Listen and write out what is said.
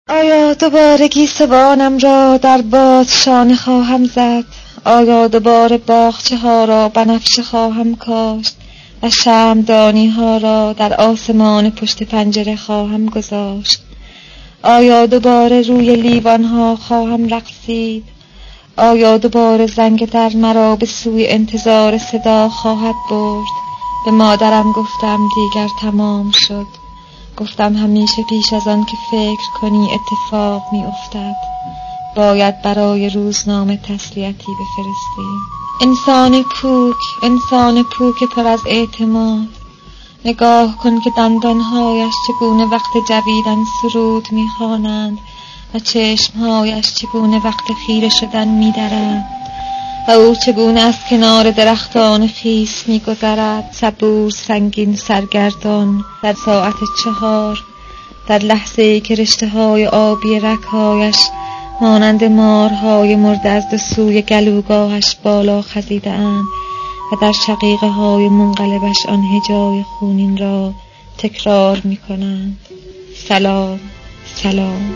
آیا دوباره گیسوانم را در باد شانه خواهم زد؟ آیا دوباره باغچه ها را بنفشه خواهم کاشت و شمعدانی ها را در آسمان پشت پنجره خواهم گذاشت؟ آیا دوباره روی لیوان ها خواهم رقصید؟ آیا دوباره زنگ در مرا به سوی انتظار صدا خواهد برد؟ به مادرم گفتم دیگر تمام شد. گفتم همیشه پیش از آن که فکر کنی اتفاق می افتد. باید برای روزنامه تسلیتی بفرستیم. انسان پوک پر از اعتماد. نگاه کن که دندانهایش چگونه وقت جویدن سرود می‌خوانند و چشمهایش چگونه وقت خیره شدن می‌درند و او چگونه از کنار درختان خیس می‌گذرد، صبور، سنگین، سرگردان. در ساعت 4 در لحظه‌ای که رشته‌های آبی رگ‌هایش مانند مارهای مرده از دو سوی گلوگاهش بالا خزیده‌اند و در شقیقه‌های منقلبش آن هجای خونین را تکرار می‌کنند: سلام، سلام.